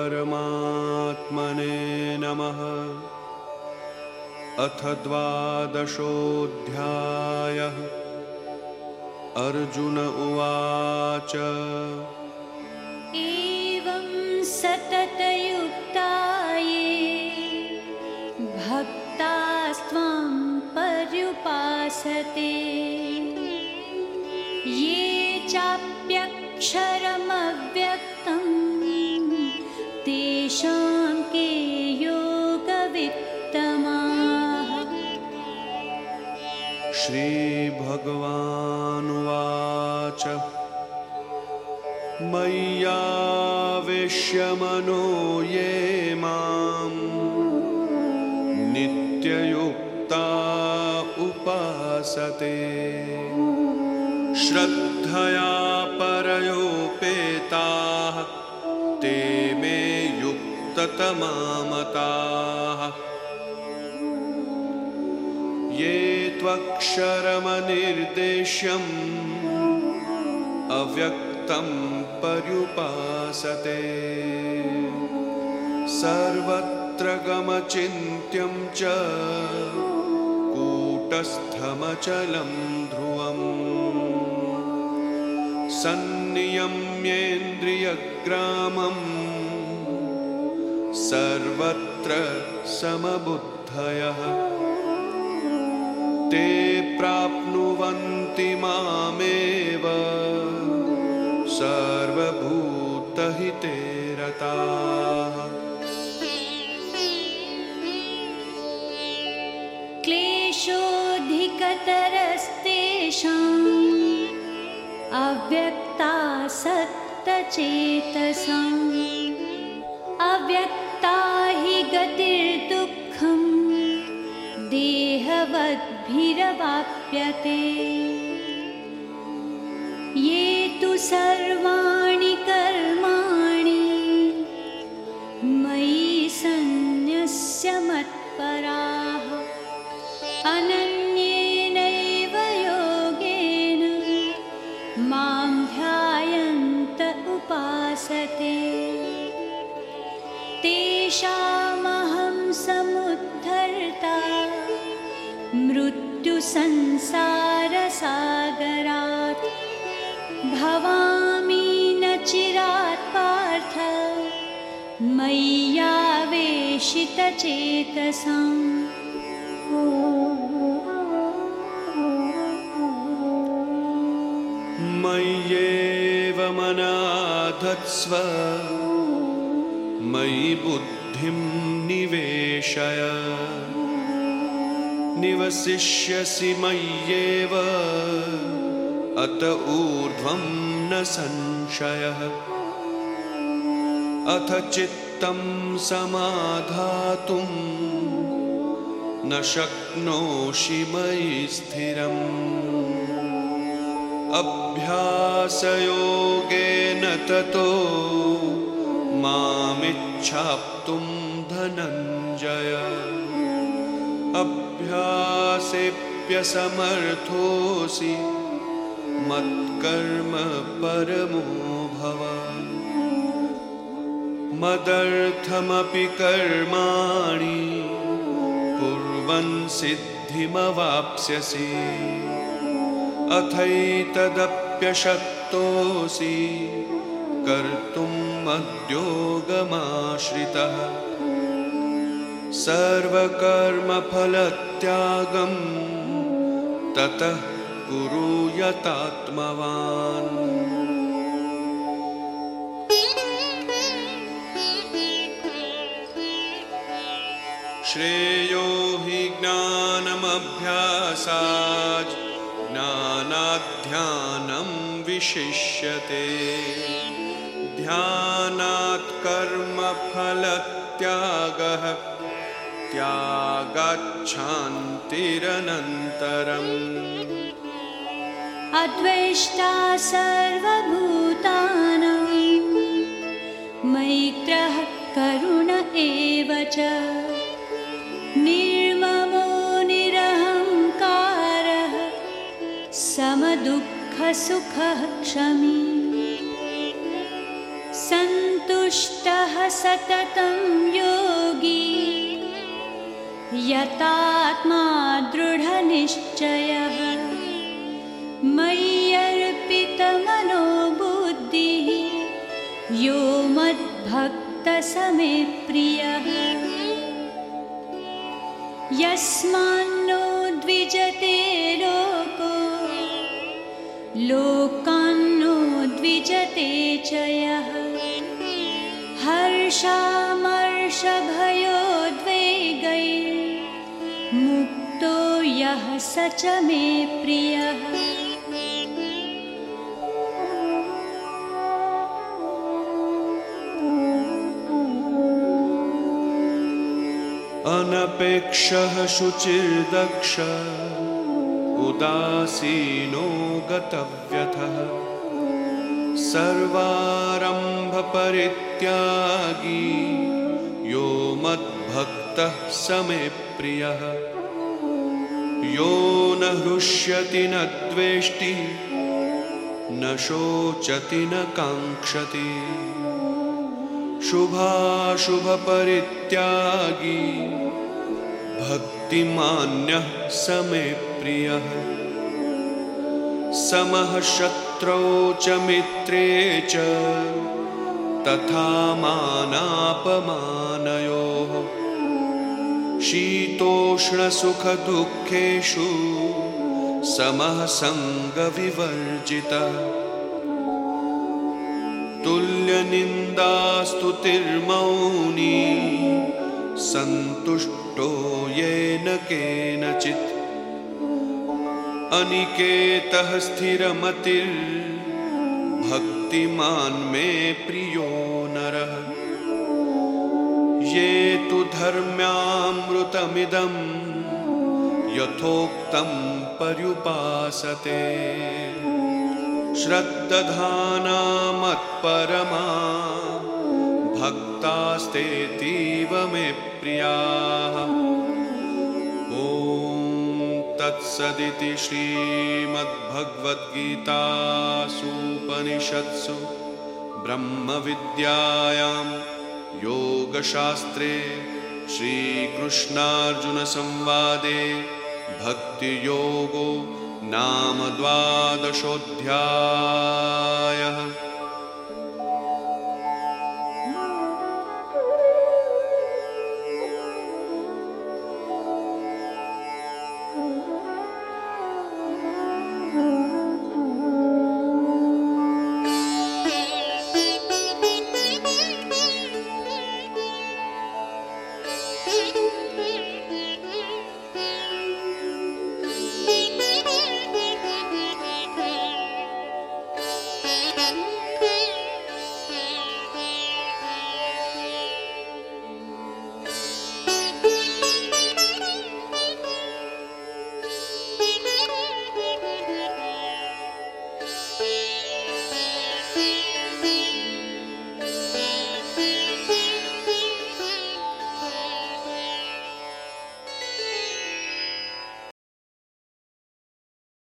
परमात्मने नमः। अथ द्वादशोऽध्यायः। अर्जुन उवाच एवं सततयुक्ताये भक्तास्त्वां पर्युपासते ये चाप्यक्षरमव्यक्तं तेषां के योगवित्तमाः। श्रीभगवानुवाच मय्यावेश्य मनो ये मां नित्ययुक्ता उपासते श्रद्धया परयोपेताः ते मे युक्ततमामताः। ये त्वक्षरमनिर्देश्यम् अव्यक्तं पर्युपासते सर्वत्र गमचिन्त्यं च कूटस्थमचलं ध्रुवम् सन्नियम्येन्द्रियग्रामं सर्वत्र समबुद्धयः ते प्राप्नुवन्ति मामेव सर्वभूतहिते रताः। क्लेशोऽधिकतरस्तेषाम् अव्यक्तासक्तचेतसाम् अव्यक्ता हि गतिर्दुःखं देहवद्भिरवाप्यते ये तु सर्वाणि कर्माणि मयि सन्न्यस्य मत्पराः अनन्येनैव योगेन मां ध्यायन्त उपासते तेषामहं समुद्धर्ता मृत्युसंसारसागरात् भवामि न चिरात् पार्थ मय्यावेशितचेतसाम्। मय्येव मना धत्स्व मयि बुद्धिं निवेशय निवसिष्यसि मय्येव अत ऊर्ध्वं न संशयः। अथ चित्तं समाधातुं न शक्नोषि मयि स्थिरम् अभ्यासयोगेन ततो मामिच्छाप्तुं धनञ्जय अभ्यासेऽप्यसमर्थोऽसि मत्कर्म परमो भव मदर्थमपि कर्माणि कुर्वन् सिद्धिमवाप्स्यसि अथैतदप्यशक्तोऽसि कर्तुं मद्योगमाश्रितः सर्वकर्मफलत्यागं ततः कुरु यतात्मवान्। श्रेयो हि ज्ञानमभ्यासात् ज्ञानाध्यानं विशिष्यते ध्यानात् कर्मफलत्यागः त्यागाच्छान्तिरनन्तरम्। अद्वेष्टा सर्वभूतानां मैत्रः करुण एव च निर्ममो निरहङ्कारः समदुःखसुखः क्षमी सन्तुष्ट तुष्टः सततं योगी यतात्मा दृढनिश्चयः मय्यर्पितमनो बुद्धिः यो मद्भक्तः स मे प्रियः यस्मान्नो द्विजते लोको लोकान्नो द्विजते च यः हर्षामर्षभयोद्वेगैर्मुक्तो यः स च मे प्रियः अनपेक्षः शुचिर्दक्ष उदासीनो गतव्यथः सर्वारम्भपरित्यागी यो मद्भक्तः स मे प्रियः यो न हृष्यति न द्वेष्टि न शोचति न काङ्क्षति शुभाशुभपरित्यागी भक्तिमान्यः स मे प्रियः समः शत्रौ च मित्रे च तथा मानापमानयोः शीतोष्णसुखदुःखेषु समः सङ्गविवर्जितः तुल्यनिन्दास्तुतिर्मौनी सन्तुष्टो येन केनचित् अनिकेतः स्थिरमतिर्भक्तिमान् मे प्रियो नरः ये तु धर्म्यामृतमिदं यथोक्तं पर्युपासते श्रद्दधाना मत्परमा भक्तास्तेतीव मे प्रियाः ॐ तत्सदिति श्रीमद्भगवद्गीतासूपनिषत्सु ब्रह्मविद्यायां योगशास्त्रे श्रीकृष्णार्जुनसंवादे भक्तियोगो नाम 12 अध्यायः।